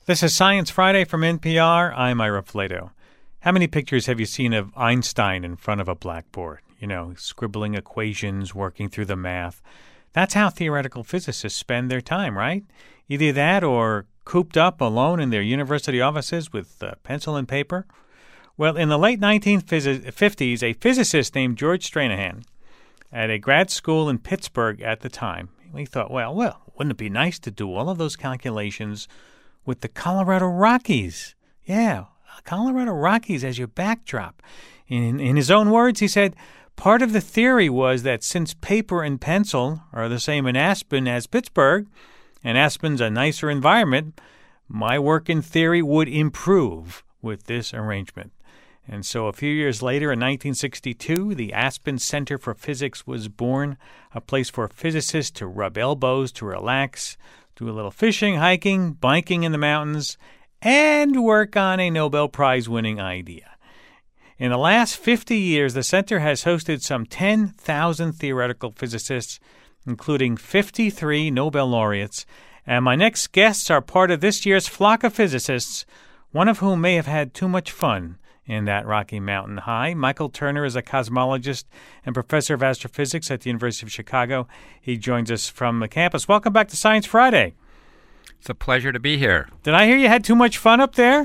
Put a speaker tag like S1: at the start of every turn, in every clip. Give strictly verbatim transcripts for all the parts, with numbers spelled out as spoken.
S1: This is Science Friday from N P R. I'm Ira Flato. How many pictures have you seen of Einstein in front of a blackboard? You know, scribbling equations, working through the math. That's how theoretical physicists spend their time, right? Either that or cooped up alone in their university offices with uh, pencil and paper. Well, in the late nineteen fifties, a physicist named George Stranahan at a grad school in Pittsburgh at the time, he thought, well, well, wouldn't it be nice to do all of those calculations with the Colorado Rockies? Yeah, Colorado Rockies as your backdrop. In, in his own words, he said, part of the theory was that since paper and pencil are the same in Aspen as Pittsburgh, and Aspen's a nicer environment, my work in theory would improve with this arrangement. And so a few years later, in nineteen sixty-two, the Aspen Center for Physics was born, a place for physicists to rub elbows, to relax, do a little fishing, hiking, biking in the mountains, and work on a Nobel Prize-winning idea. In the last fifty years, the center has hosted some ten thousand theoretical physicists, including fifty-three Nobel laureates, and my next guests are part of this year's flock of physicists, one of whom may have had too much fun in that Rocky Mountain High. Michael Turner is a cosmologist and professor of astrophysics at the University of Chicago. He joins us from the campus. Welcome back to Science Friday.
S2: It's a pleasure to be here.
S1: Did I hear you had too much fun up there?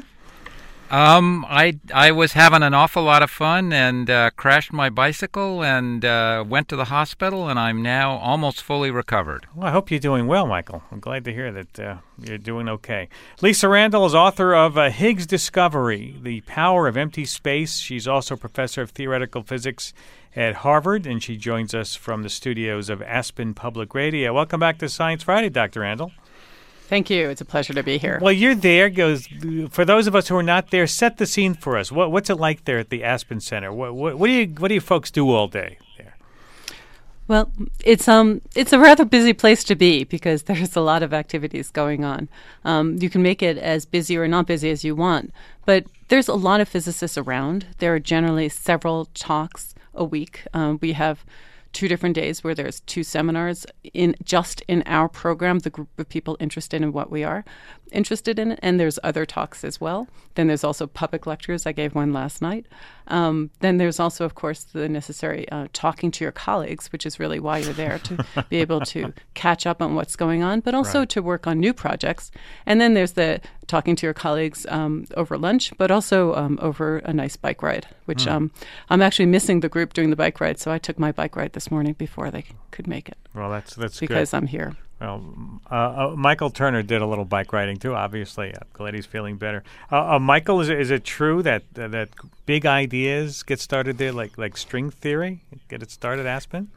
S2: Um, I I was having an awful lot of fun and uh, crashed my bicycle and uh, went to the hospital, and I'm now almost fully recovered.
S1: Well, I hope you're doing well, Michael. I'm glad to hear that uh, you're doing okay. Lisa Randall is author of uh, Higgs Discovery, The Power of Empty Space. She's also professor of theoretical physics at Harvard, and she joins us from the studios of Aspen Public Radio. Welcome back to Science Friday, Doctor Randall.
S3: Thank you. It's a pleasure to be here.
S1: Well, you're there. Goes for those of us who are not there. Set the scene for us. What, what's it like there at the Aspen Center? What, what, what do you What do you folks do all day there?
S3: Well, it's um it's a rather busy place to be because there's a lot of activities going on. Um, you can make it as busy or not busy as you want, but there's a lot of physicists around. There are generally several talks a week. Um, we have two different days where there's two seminars in just in our program, the group of people interested in what we are interested in, and there's other talks as well. Then there's also public lectures. I gave one last night. Um, then there's also, of course, the necessary uh, talking to your colleagues, which is really why you're there, to be able to catch up on what's going on, but also
S1: Right.
S3: to work on new projects. And then there's the talking to your colleagues um, over lunch, but also um, over a nice bike ride, which
S1: Mm.
S3: um, I'm actually missing the group doing the bike ride, so I took my bike ride this morning before they could make it.
S1: Well, that's that's
S3: because
S1: good.
S3: I'm here.
S1: Well, uh, uh, Michael Turner did a little bike riding too. Obviously, I'm glad he's feeling better. Uh, uh, Michael, is it, is it true that uh, that big ideas get started there, like like string theory, get it started at Aspen?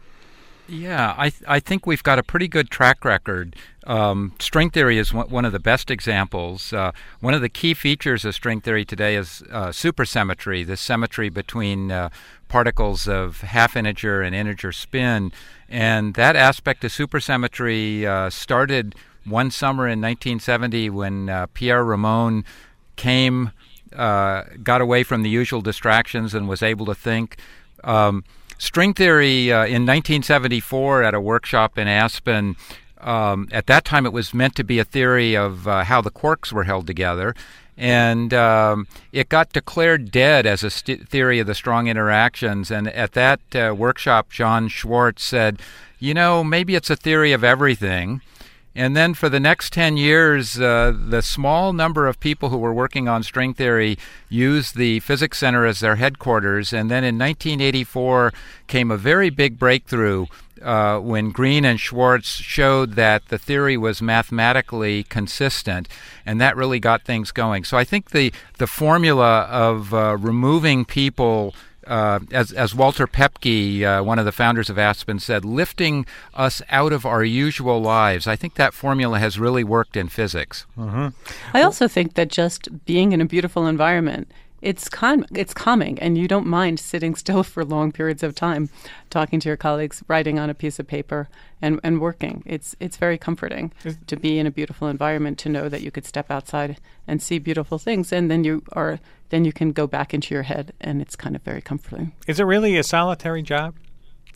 S2: Yeah, I th- I think we've got a pretty good track record. Um, string theory is one, one of the best examples. Uh, one of the key features of string theory today is uh, supersymmetry, the symmetry between uh, particles of half-integer and integer spin. And that aspect of supersymmetry uh, started one summer in nineteen seventy when uh, Pierre Ramon came, uh, got away from the usual distractions and was able to think. Um, String theory uh, in nineteen seventy-four at a workshop in Aspen, um, at that time it was meant to be a theory of uh, how the quarks were held together. And um, it got declared dead as a st- theory of the strong interactions. And at that uh, workshop, John Schwartz said, you know, maybe it's a theory of everything. And then for the next ten years, uh, the small number of people who were working on string theory used the Physics Center as their headquarters. And then in nineteen eighty-four came a very big breakthrough uh, when Green and Schwartz showed that the theory was mathematically consistent, and that really got things going. So I think the, the formula of uh, removing people Uh, as, as Walter Pepke, uh, one of the founders of Aspen, said, lifting us out of our usual lives. I think that formula has really worked in physics.
S1: Mm-hmm.
S3: I also think that just being in a beautiful environment, it's calm, it's calming, and you don't mind sitting still for long periods of time, talking to your colleagues, writing on a piece of paper, and, and working. It's it's very comforting to be in a beautiful environment, to know that you could step outside and see beautiful things, and then you are then you can go back into your head, and it's kind of very comforting.
S1: Is it really a solitary job?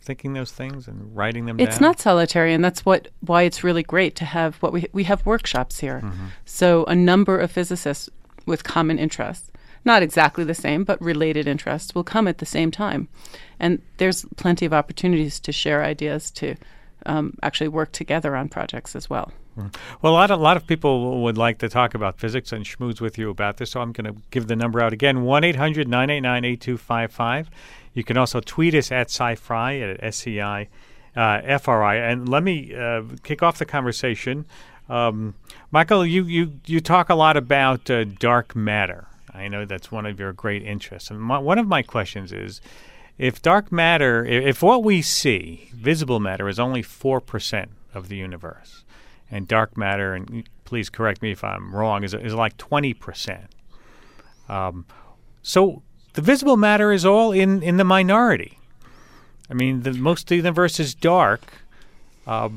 S1: thinking those things and writing them
S3: It's
S1: down?
S3: not solitary, and that's what why it's really great to have what we we have workshops here. Mm-hmm. So a number of physicists with common interests, not exactly the same, but related interests, will come at the same time. And there's plenty of opportunities to share ideas, to um, actually work together on projects as well.
S1: Well, a lot of, a lot of people would like to talk about physics and schmooze with you about this, so I'm going to give the number out again, one eight hundred nine eight nine eight two five five. You can also tweet us at SciFri, at S C I F R I. And let me uh, kick off the conversation. Um, Michael, you, you, you talk a lot about uh, dark matter. I know that's one of your great interests. And my, one of my questions is, if dark matter, if what we see, visible matter, is only four percent of the universe, and dark matter, and please correct me if I'm wrong, is is like twenty percent. Um, so the visible matter is all in, in the minority. I mean, the, most of the universe is dark. Um,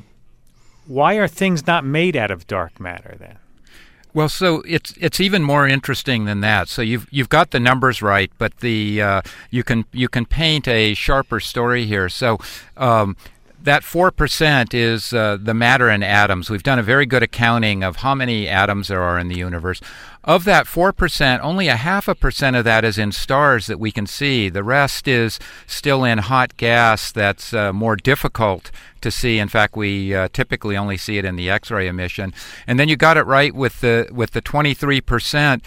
S1: why are things not made out of dark matter then?
S2: Well, so it's it's even more interesting than that. So you've you've got the numbers right, but the uh, you can you can paint a sharper story here. So. Um, That four percent is uh, the matter in atoms. We've done a very good accounting of how many atoms there are in the universe. Of that four percent, only a half a percent of that is in stars that we can see. The rest is still in hot gas that's uh, more difficult to see. In fact, we uh, typically only see it in the X-ray emission. And then you got it right with the with the twenty-three percent.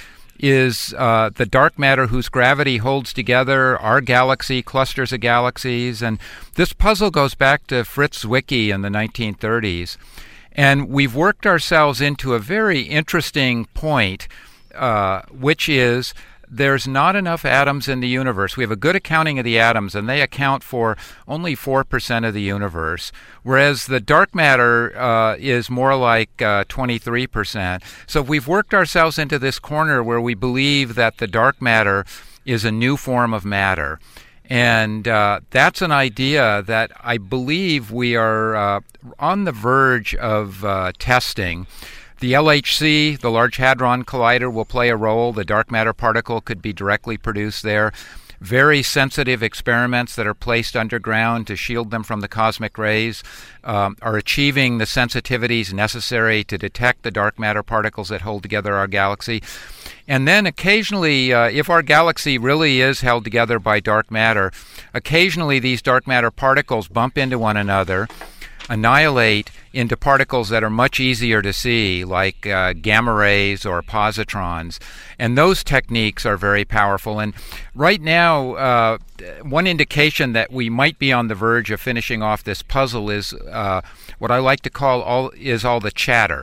S2: Is uh, the dark matter whose gravity holds together our galaxy, clusters of galaxies. And this puzzle goes back to Fritz Zwicky in the nineteen thirties. And we've worked ourselves into a very interesting point, uh, which is there's not enough atoms in the universe. We have a good accounting of the atoms, and they account for only four percent of the universe, whereas the dark matter uh, is more like uh, twenty-three percent. So we've worked ourselves into this corner where we believe that the dark matter is a new form of matter. And uh, that's an idea that I believe we are uh, on the verge of uh, testing. The L H C, the Large Hadron Collider, will play a role. The dark matter particle could be directly produced there. Very sensitive experiments that are placed underground to shield them from the cosmic rays um, are achieving the sensitivities necessary to detect the dark matter particles that hold together our galaxy. And then occasionally, uh, if our galaxy really is held together by dark matter, occasionally these dark matter particles bump into one another, annihilate into particles that are much easier to see, like uh, gamma rays or positrons. And those techniques are very powerful. And right now, uh, one indication that we might be on the verge of finishing off this puzzle is uh, what I like to call all is all the chatter.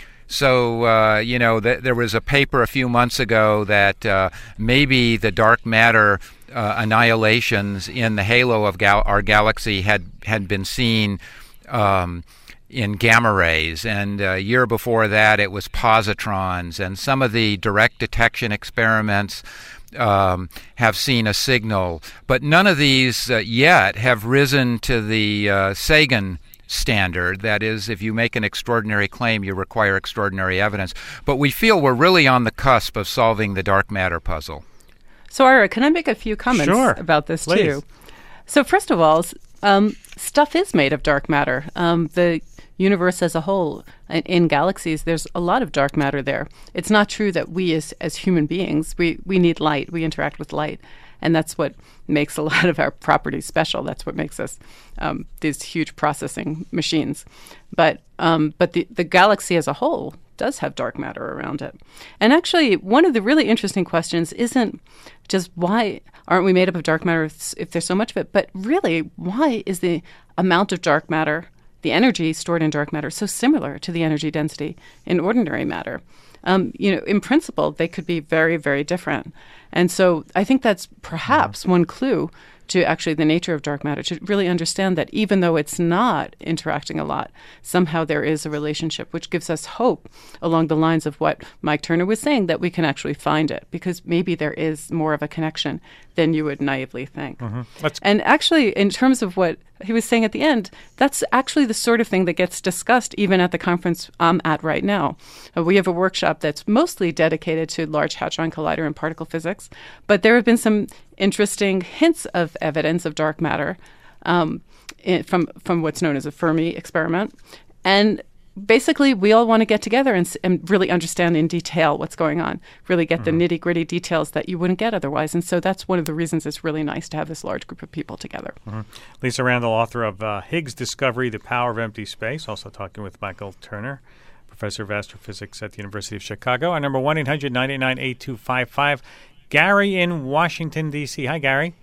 S2: So, uh, you know, th- there was a paper a few months ago that uh, maybe the dark matter uh, annihilations in the halo of gal- our galaxy had, had been seen Um, in gamma rays, and a year before that it was positrons, and some of the direct detection experiments um, have seen a signal, but none of these uh, yet have risen to the uh, Sagan standard. That is, if you make an extraordinary claim, you require extraordinary evidence. But we feel we're really on the cusp of solving the dark matter puzzle.
S3: So, Ira, can I make a few comments
S1: Sure,
S3: about this
S1: please.
S3: too? So, first of all, um, stuff is made of dark matter. Um, the universe as a whole, in, in galaxies, there's a lot of dark matter there. It's not true that we as, as human beings, we, we need light. We interact with light. And that's what makes a lot of our properties special. That's what makes us um, these huge processing machines. But um, but the, the galaxy as a whole does have dark matter around it. And actually, one of the really interesting questions isn't just why aren't we made up of dark matter if, if there's so much of it, but really, why is the amount of dark matter, the energy stored in dark matter, so similar to the energy density in ordinary matter? Um, you know, in principle, they could be very, very different. And so I think that's perhaps one clue to actually the nature of dark matter, to really understand that even though it's not interacting a lot, somehow there is a relationship, which gives us hope along the lines of what Mike Turner was saying, that we can actually find it, because maybe there is more of a connection than you would naively think.
S1: Mm-hmm.
S3: And actually, in terms of what he was saying at the end, that's actually the sort of thing that gets discussed even at the conference I'm at right now. Uh, we have a workshop that's mostly dedicated to Large Hadron Collider and particle physics, but there have been some interesting hints of evidence of dark matter um, in, from from what's known as a Fermi experiment, and basically, we all want to get together and, and really understand in detail what's going on, really get mm-hmm. the nitty-gritty details that you wouldn't get otherwise. And so that's one of the reasons it's really nice to have this large group of people together.
S1: Mm-hmm. Lisa Randall, author of uh, Higgs Discovery, The Power of Empty Space, also talking with Michael Turner, professor of astrophysics at the University of Chicago. Our number one eight hundred nine eight nine eight two five five. Gary in Washington, D C Hi, Gary.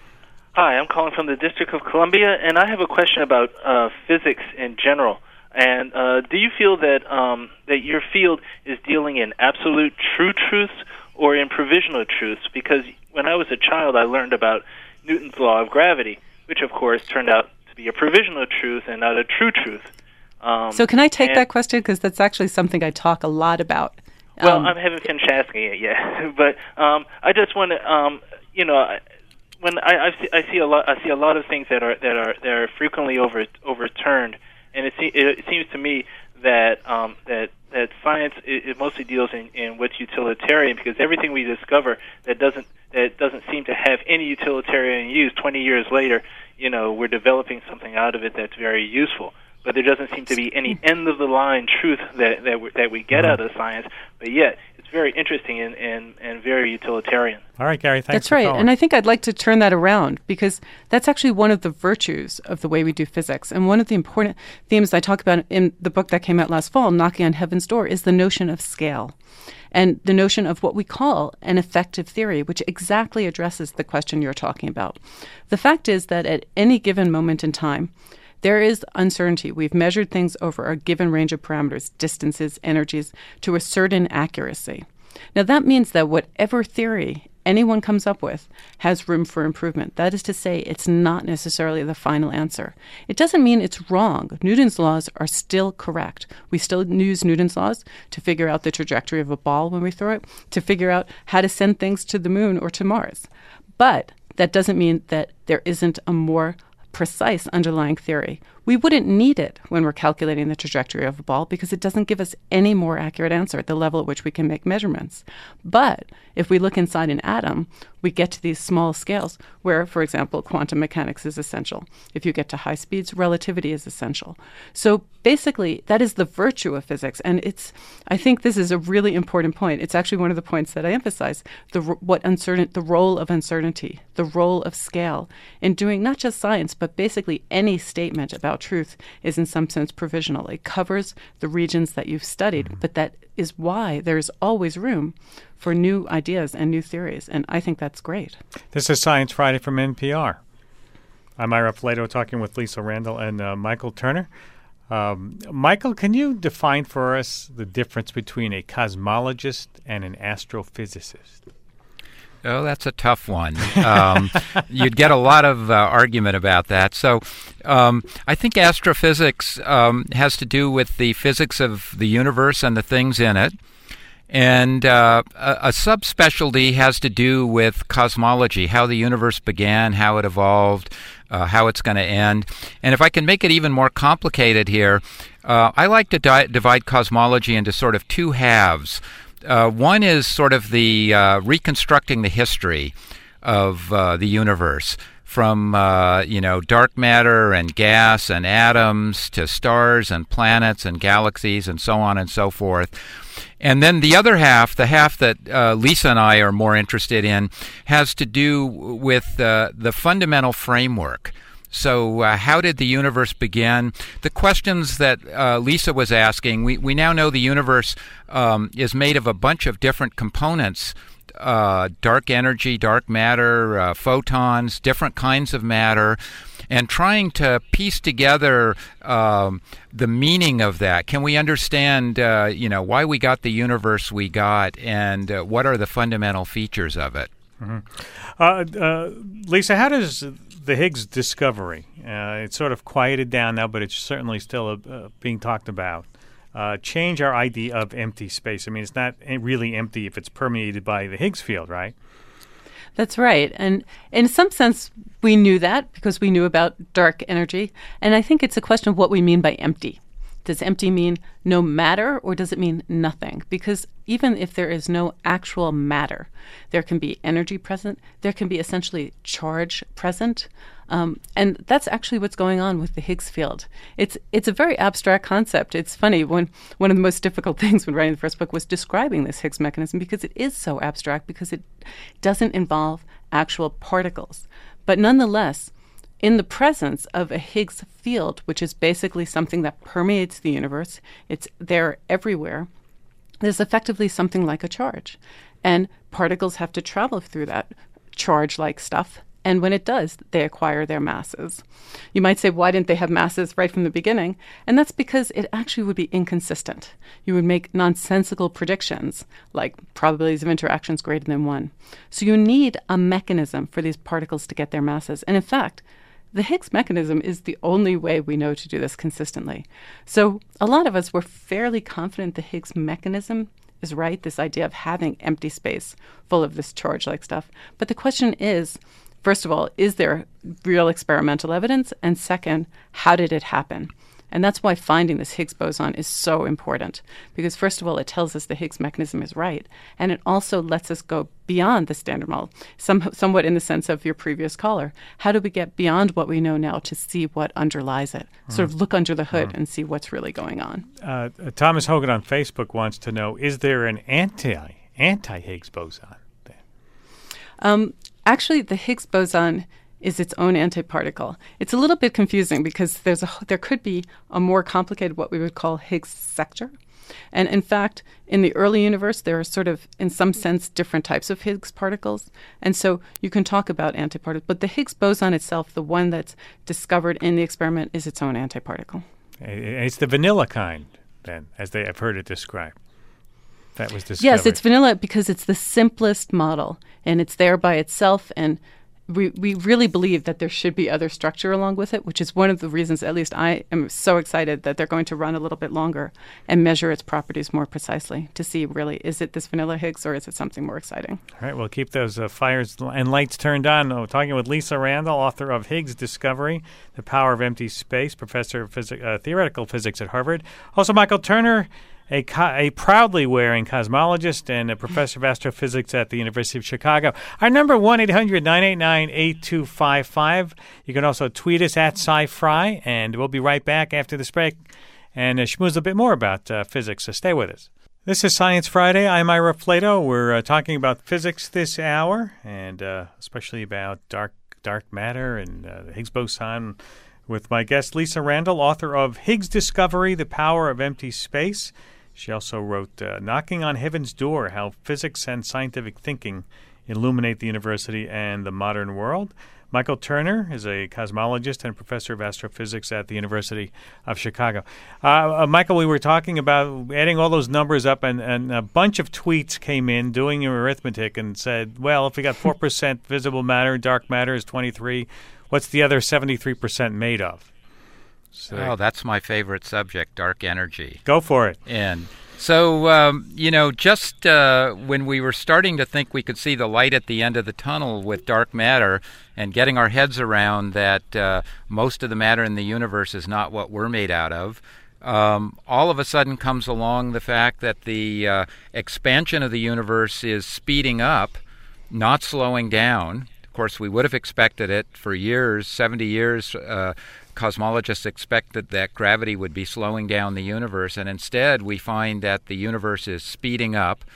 S4: Hi, I'm calling from the District of Columbia, and I have a question about uh, physics in general. And uh, do you feel that um, that your field is dealing in absolute true truths or in provisional truths? Because when I was a child, I learned about Newton's law of gravity, which, of course, turned out to be a provisional truth and not a true truth. Um,
S3: so can I take that question? Because that's actually something I talk a lot about.
S4: Well,
S3: um,
S4: I haven't finished asking it yet. But um, I just want to, um, you know, when I, I, see, I see a lot, I see a lot of things that are that are that are frequently over, overturned. And it, se- it seems to me that um, that that science it, it mostly deals in, in what's utilitarian, because everything we discover that doesn't that doesn't seem to have any utilitarian use, twenty years later, you know, we're developing something out of it that's very useful. But there doesn't seem to be any end of the line truth that that we, that we get
S1: mm-hmm.
S4: out of science. But yet, it's very interesting and, and, and very utilitarian.
S1: All right, Gary, thanks
S3: That's
S1: for
S3: right.
S1: calling.
S3: And I think I'd like to turn that around, because that's actually one of the virtues of the way we do physics. And one of the important themes I talk about in the book that came out last fall, Knocking on Heaven's Door, is the notion of scale and the notion of what we call an effective theory, which exactly addresses the question you're talking about. The fact is that at any given moment in time, there is uncertainty. We've measured things over a given range of parameters, distances, energies, to a certain accuracy. Now, that means that whatever theory anyone comes up with has room for improvement. That is to say, it's not necessarily the final answer. It doesn't mean it's wrong. Newton's laws are still correct. We still use Newton's laws to figure out the trajectory of a ball when we throw it, to figure out how to send things to the moon or to Mars. But that doesn't mean that there isn't a more precise underlying theory. We wouldn't need it when we're calculating the trajectory of a ball, because it doesn't give us any more accurate answer at the level at which we can make measurements. But if we look inside an atom, we get to these small scales where, for example, quantum mechanics is essential. If you get to high speeds, relativity is essential. So basically, that is the virtue of physics. And it's, I think this is a really important point. It's actually one of the points that I emphasize, the what uncertain, the role of uncertainty, the role of scale in doing not just science, but basically any statement about truth is in some sense provisional. It covers the regions that you've studied, mm-hmm. but that is why there's always room for new ideas and new theories, and I think that's great.
S1: This is Science Friday from N P R. I'm Ira Flato, talking with Lisa Randall and uh, Michael Turner. Um, Michael, can you define for us the difference between a cosmologist and an astrophysicist?
S2: Oh, that's a tough one. Um, you'd get a lot of uh, argument about that. So um, I think astrophysics um, has to do with the physics of the universe and the things in it. And uh, a, a subspecialty has to do with cosmology, how the universe began, how it evolved, uh, how it's going to end. And if I can make it even more complicated here, uh, I like to di- divide cosmology into sort of two halves. Uh, one is sort of the uh, reconstructing the history of uh, the universe, from uh, you know dark matter and gas and atoms to stars and planets and galaxies and so on and so forth. And then the other half, the half that uh, Lisa and I are more interested in, has to do with uh, the fundamental framework. So uh, how did the universe begin? The questions that uh, Lisa was asking, we, we now know the universe um, is made of a bunch of different components, uh, dark energy, dark matter, uh, photons, different kinds of matter, and trying to piece together um, the meaning of that. Can we understand, uh, you know, why we got the universe we got, and uh, what are the fundamental features of it?
S1: Mm-hmm. Uh, uh, Lisa, how does the Higgs discovery, uh, it's sort of quieted down now, but it's certainly still uh, being talked about, uh, change our idea of empty space? I mean, it's not really empty if it's permeated by the Higgs field, right?
S3: That's right. And in some sense, we knew that because we knew about dark energy. And I think it's a question of what we mean by empty. Does empty mean no matter, or does it mean nothing? Because even if there is no actual matter, there can be energy present, there can be essentially charge present. Um, and that's actually what's going on with the Higgs field. It's it's a very abstract concept. It's funny, when one of the most difficult things when writing the first book was describing this Higgs mechanism, because it is so abstract, because it doesn't involve actual particles. But nonetheless, in the presence of a Higgs field, which is basically something that permeates the universe, it's there everywhere, there's effectively something like a charge. And particles have to travel through that charge-like stuff. And when it does, they acquire their masses. You might say, why didn't they have masses right from the beginning? And that's because it actually would be inconsistent. You would make nonsensical predictions, like probabilities of interactions greater than one. So you need a mechanism for these particles to get their masses. And in fact, the Higgs mechanism is the only way we know to do this consistently. So a lot of us were fairly confident the Higgs mechanism is right, this idea of having empty space full of this charge-like stuff. But the question is, first of all, is there real experimental evidence? And second, how did it happen? And that's why finding this Higgs boson is so important. Because first of all, it tells us the Higgs mechanism is right. And it also lets us go beyond the standard model, some, somewhat in the sense of your previous caller. How do we get beyond what we know now to see what underlies it? Mm. Sort of look under the hood mm. and see what's really going on.
S1: Uh, Thomas Hogan on Facebook wants to know, is there an anti, anti-Higgs boson?
S3: Um, actually, the Higgs boson is its own antiparticle. It's a little bit confusing because there's a, there could be a more complicated, what we would call Higgs sector. And in fact, in the early universe, there are sort of, in some sense, different types of Higgs particles. And so you can talk about antiparticles. But the Higgs boson itself, the one that's discovered in the experiment, is its own antiparticle.
S1: It's the vanilla kind, then, as they have heard it described. That was discovered.
S3: Yes, it's vanilla because it's the simplest model, and it's there by itself, and we we really believe that there should be other structure along with it, which is one of the reasons, at least I am so excited that they're going to run a little bit longer and measure its properties more precisely to see really, is it this vanilla Higgs or is it something more exciting?
S1: All right, we'll keep those uh, fires and lights turned on. We're talking with Lisa Randall, author of Higgs Discovery, The Power of Empty Space, professor of phys- uh, theoretical physics at Harvard. Also, Michael Turner, A, co- a proudly wearing cosmologist and a professor of astrophysics at the University of Chicago. Our number, one eight hundred nine eight nine eight two five five. You can also tweet us at SciFry, and we'll be right back after this break and uh, schmooze a bit more about uh, physics, so stay with us. This is Science Friday. I'm Ira Flato. We're uh, talking about physics this hour, and uh, especially about dark dark matter and uh, the Higgs boson, with my guest Lisa Randall, author of Higgs Discovery, The Power of Empty Space. She also wrote uh, Knocking on Heaven's Door, How Physics and Scientific Thinking Illuminate the University and the Modern World. Michael Turner is a cosmologist and professor of astrophysics at the University of Chicago. Uh, uh, Michael, we were talking about adding all those numbers up, and, and a bunch of tweets came in doing your arithmetic and said, well, if we got four percent visible matter, dark matter is twenty-three, what's the other seventy-three percent made of?
S2: So, oh, that's my favorite subject, dark energy.
S1: Go for it.
S2: And so, um, you know, just uh, when we were starting to think we could see the light at the end of the tunnel with dark matter and getting our heads around that uh, most of the matter in the universe is not what we're made out of, um, all of a sudden comes along the fact that the uh, expansion of the universe is speeding up, not slowing down. Of course, we would have expected it for years, seventy years. Uh, Cosmologists expected that gravity would be slowing down the universe, and instead we find that the universe is speeding up.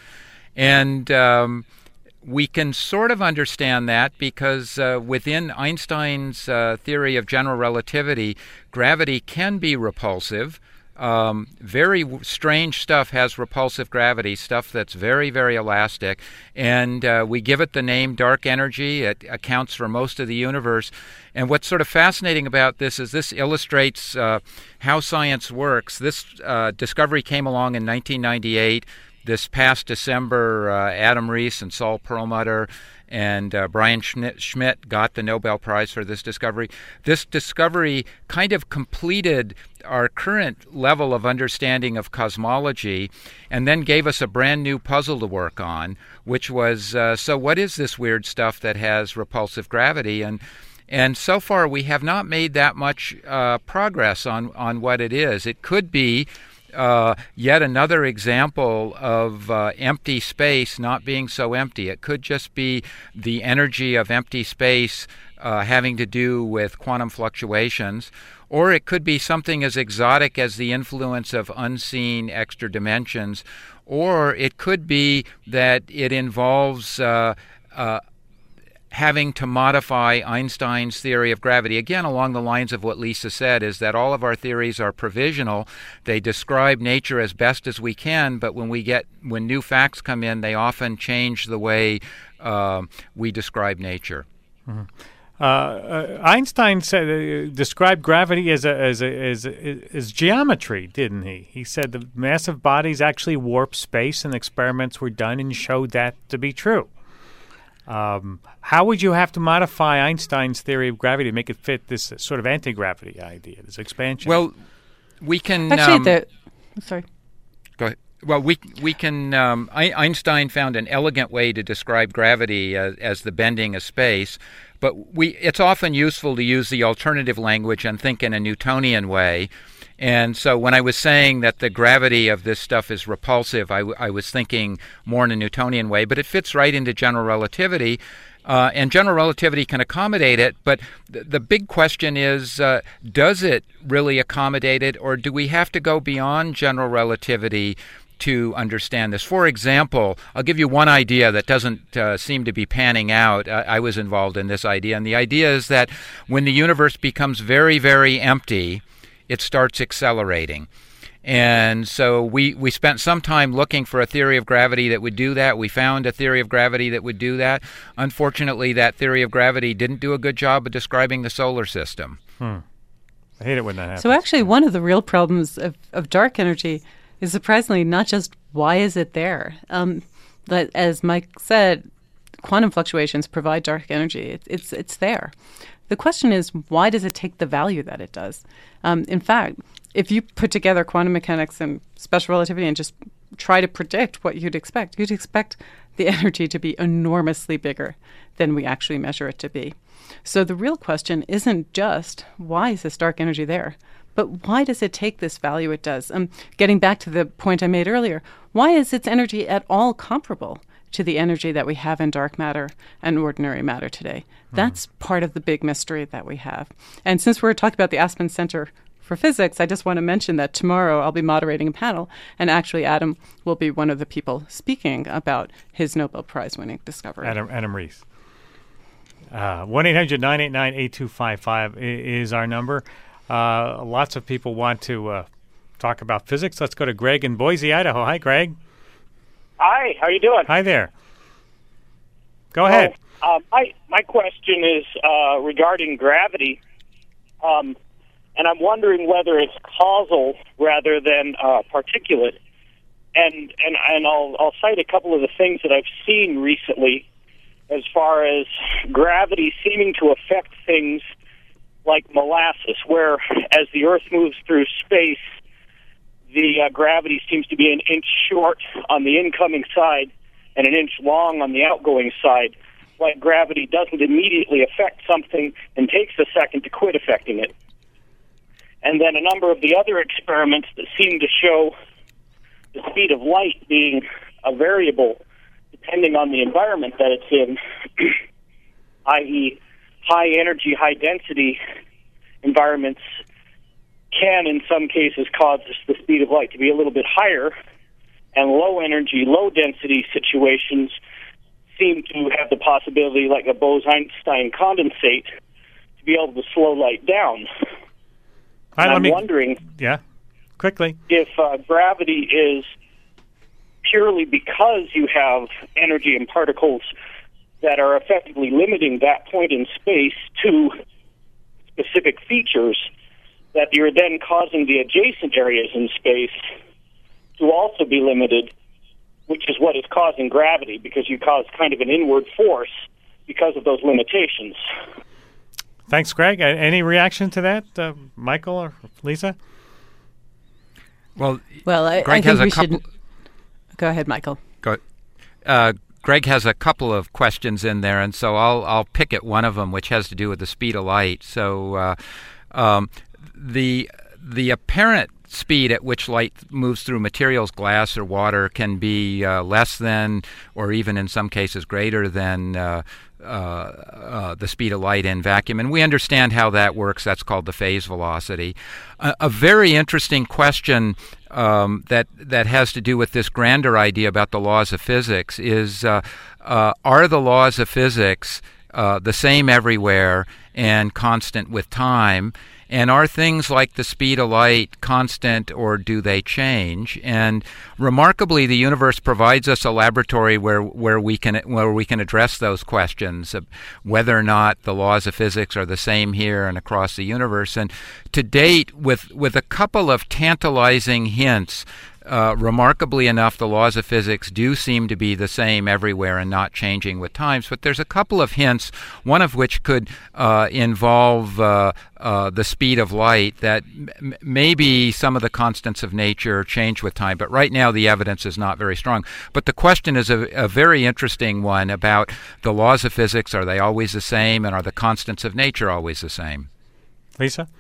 S2: And um, we can sort of understand that because uh, within Einstein's uh, theory of general relativity, gravity can be repulsive. Um, very w- strange stuff has repulsive gravity, stuff that's very, very elastic, and uh, we give it the name dark energy. It accounts for most of the universe. And what's sort of fascinating about this is this illustrates uh, how science works. This uh, discovery came along in nineteen ninety-eight. This past December, uh, Adam Rees and Saul Perlmutter and uh, Brian Schmidt got the Nobel Prize for this discovery. This discovery kind of completed our current level of understanding of cosmology and then gave us a brand new puzzle to work on, which was, uh, so what is this weird stuff that has repulsive gravity? And And so far, we have not made that much uh, progress on, on what it is. It could be uh, yet another example of uh, empty space not being so empty. It could just be the energy of empty space uh, having to do with quantum fluctuations. Or it could be something as exotic as the influence of unseen extra dimensions. Or it could be that it involves uh, uh, having to modify Einstein's theory of gravity. Again, along the lines of what Lisa said, is that all of our theories are provisional. They describe nature as best as we can, but when we get when new facts come in, they often change the way uh, we describe nature.
S1: Mm-hmm. Uh, uh, Einstein said, uh, described gravity as a, as, a, as a, as geometry, didn't he? He said the massive bodies actually warp space, and experiments were done and showed that to be true. Um, how would you have to modify Einstein's theory of gravity to make it fit this sort of anti-gravity idea, this expansion?
S2: Well, we can
S3: actually.
S2: Um,
S3: the sorry.
S2: Go ahead. Well, we we can. Um, Einstein found an elegant way to describe gravity as, as the bending of space, but we it's often useful to use the alternative language and think in a Newtonian way. And so when I was saying that the gravity of this stuff is repulsive, I, w- I was thinking more in a Newtonian way, but it fits right into general relativity. Uh, and general relativity can accommodate it, but th- the big question is, uh, does it really accommodate it, or do we have to go beyond general relativity to understand this? For example, I'll give you one idea that doesn't uh, seem to be panning out. I-, I was involved in this idea, and the idea is that when the universe becomes very, very empty, it starts accelerating. And so we, we spent some time looking for a theory of gravity that would do that. We found a theory of gravity that would do that. Unfortunately, that theory of gravity didn't do a good job of describing the solar system.
S1: Hmm. I hate it when that happens.
S3: So actually, one of the real problems of, of dark energy is surprisingly not just why is it there. Um, but as Mike said, quantum fluctuations provide dark energy. It, it's it's there. The question is, why does it take the value that it does? Um, in fact, if you put together quantum mechanics and special relativity and just try to predict what you'd expect, you'd expect the energy to be enormously bigger than we actually measure it to be. So the real question isn't just, why is this dark energy there? But why does it take this value it does? Um, getting back to the point I made earlier, why is its energy at all comparable to the energy that we have in dark matter and ordinary matter today? Mm. That's part of the big mystery that we have. And since we're talking about the Aspen Center for Physics, I just want to mention that tomorrow I'll be moderating a panel, and actually Adam will be one of the people speaking about his Nobel Prize-winning discovery.
S1: Adam, Adam Rees. Uh, one eight hundred nine eight nine eight two five five is our number. Uh, lots of people want to uh, talk about physics. Let's go to Greg in Boise, Idaho. Hi, Greg.
S5: Hi, how you doing?
S1: Hi there. Go well, ahead.
S5: Uh, my my question is uh, regarding gravity, um, and I'm wondering whether it's causal rather than uh, particulate. And and and I'll I'll cite a couple of the things that I've seen recently, as far as gravity seeming to affect things like molasses, where as the Earth moves through space, the uh, gravity seems to be an inch short on the incoming side and an inch long on the outgoing side. Like gravity doesn't immediately affect something and takes a second to quit affecting it. And then a number of the other experiments that seem to show the speed of light being a variable depending on the environment that it's in, that is high energy, high density environments can in some cases cause the speed of light to be a little bit higher, and low energy, low density situations seem to have the possibility, like a Bose-Einstein condensate, to be able to slow light down.
S1: Right,
S5: I'm
S1: me,
S5: wondering
S1: yeah, quickly.
S5: if uh, gravity is purely because you have energy and particles that are effectively limiting that point in space to specific features, that you're then causing the adjacent areas in space to also be limited, which is what is causing gravity, because you cause kind of an inward force because of those limitations.
S1: Thanks, Greg. Any reaction to that, uh, Michael or Lisa?
S2: Well,
S3: well, I,
S2: Greg
S3: I
S2: has
S3: think
S2: a
S3: we
S2: couple.
S3: should. Go ahead, Michael.
S2: Go. Uh, Greg has a couple of questions in there, and so I'll I'll pick at one of them, which has to do with the speed of light. So uh, um, the the apparent speed at which light moves through materials, glass or water, can be uh, less than, or even in some cases greater than, uh, uh, uh, the speed of light in vacuum. And we understand how that works. That's called the phase velocity. A, a very interesting question um, that that has to do with this grander idea about the laws of physics is, uh, uh, are the laws of physics uh, the same everywhere and constant with time? And are things like the speed of light constant, or do they change? And remarkably, the universe provides us a laboratory where, where we can where we can address those questions of whether or not the laws of physics are the same here and across the universe. And to date, with with a couple of tantalizing hints, Uh, remarkably enough, the laws of physics do seem to be the same everywhere and not changing with times. But there's a couple of hints, one of which could uh, involve uh, uh, the speed of light, that m- maybe some of the constants of nature change with time. But right now, the evidence is not very strong. But the question is a, a very interesting one about the laws of physics. Are they always the same? And are the constants of nature always the same?
S1: Lisa?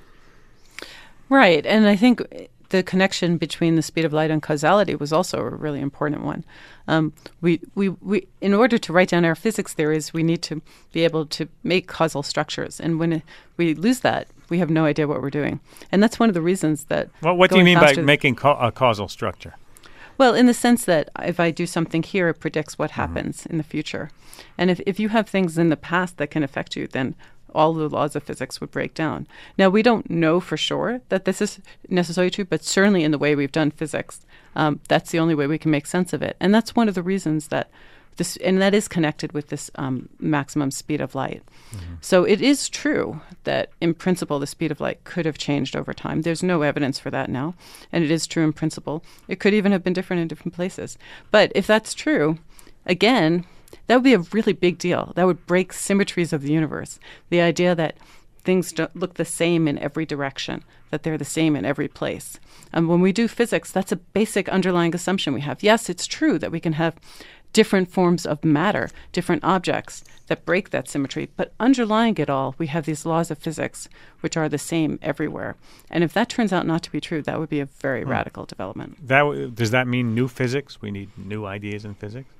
S3: Right. And I think the connection between the speed of light and causality was also a really important one. Um, we, we, we, in order to write down our physics theories, we need to be able to make causal structures. And when we lose that, we have no idea what we're doing. And that's one of the reasons that...
S1: Well, what do you mean by making ca- a causal structure?
S3: Well, in the sense that if I do something here, it predicts what happens mm-hmm. in the future. And if, if you have things in the past that can affect you, then all the laws of physics would break down. Now, we don't know for sure that this is necessarily true, but certainly in the way we've done physics, um, that's the only way we can make sense of it. And that's one of the reasons that this, and that is connected with this um, maximum speed of light. Mm-hmm. So it is true that in principle, the speed of light could have changed over time. There's no evidence for that now. And it is true in principle. It could even have been different in different places. But if that's true, again, that would be a really big deal. That would break symmetries of the universe. The idea that things don't look the same in every direction, that they're the same in every place. And when we do physics, that's a basic underlying assumption we have. Yes, it's true that we can have different forms of matter, different objects that break that symmetry. But underlying it all, we have these laws of physics which are the same everywhere. And if that turns out not to be true, that would be a very hmm. radical development.
S1: That w- does that mean new physics? We need new ideas in physics?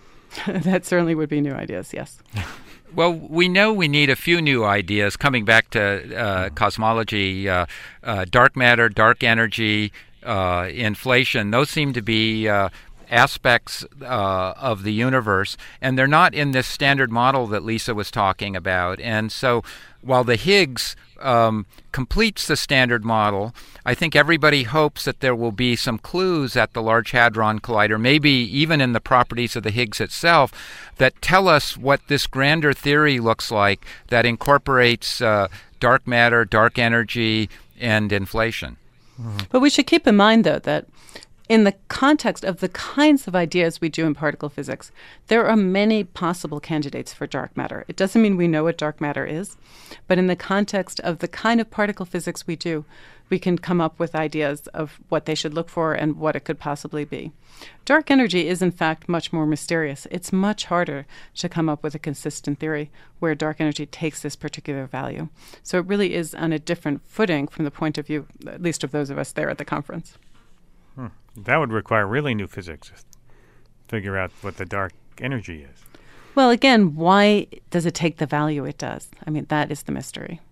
S3: That certainly would be new ideas, yes.
S2: Well, we know we need a few new ideas. Coming back to uh, cosmology, uh, uh, dark matter, dark energy, uh, inflation, those seem to be uh, aspects uh, of the universe, and they're not in this standard model that Lisa was talking about. And so while the Higgs um, completes the standard model, I think everybody hopes that there will be some clues at the Large Hadron Collider, maybe even in the properties of the Higgs itself, that tell us what this grander theory looks like that incorporates uh, dark matter, dark energy, and inflation.
S3: Mm-hmm. But we should keep in mind, though, that in the context of the kinds of ideas we do in particle physics, there are many possible candidates for dark matter. It doesn't mean we know what dark matter is, but in the context of the kind of particle physics we do, we can come up with ideas of what they should look for and what it could possibly be. Dark energy is, in fact, much more mysterious. It's much harder to come up with a consistent theory where dark energy takes this particular value. So it really is on a different footing from the point of view, at least of those of us there at the conference.
S1: Hmm. That would require really new physics to figure out what the dark energy is.
S3: Well, again, why does it take the value it does? I mean, that is the mystery.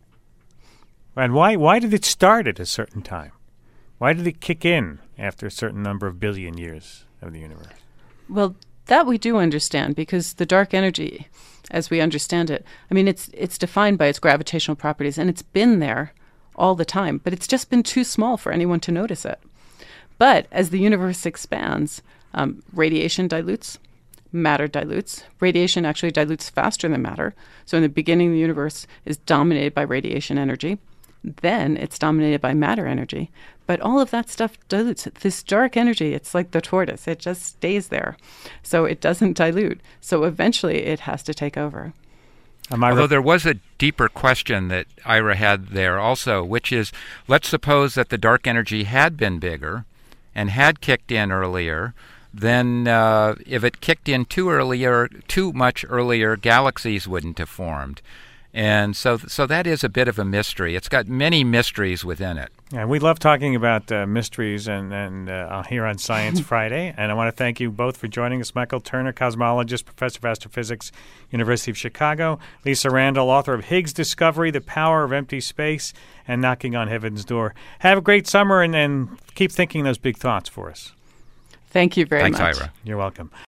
S1: And why why did it start at a certain time? Why did it kick in after a certain number of billion years of the universe?
S3: Well, that we do understand, because the dark energy, as we understand it, I mean, it's it's defined by its gravitational properties, and it's been there all the time, but it's just been too small for anyone to notice it. But as the universe expands, um, radiation dilutes, matter dilutes. Radiation actually dilutes faster than matter. So in the beginning, the universe is dominated by radiation energy. Then it's dominated by matter energy. But all of that stuff dilutes. This dark energy, it's like the tortoise. It just stays there. So it doesn't dilute. So eventually it has to take over.
S2: Although there was a deeper question that Ira had there also, which is, let's suppose that the dark energy had been bigger and had kicked in earlier, then uh, if it kicked in too earlier, too much earlier, galaxies wouldn't have formed. And so so that is a bit of a mystery. It's got many mysteries within it.
S1: Yeah, we love talking about uh, mysteries and, and uh, here on Science Friday. And I want to thank you both for joining us. Michael Turner, cosmologist, professor of astrophysics, University of Chicago. Lisa Randall, author of Higgs Discovery, The Power of Empty Space, and Knocking on Heaven's Door. Have a great summer and, and keep thinking those big thoughts for us.
S3: Thank you very
S2: Thanks,
S3: much.
S2: Ira.
S1: You're welcome.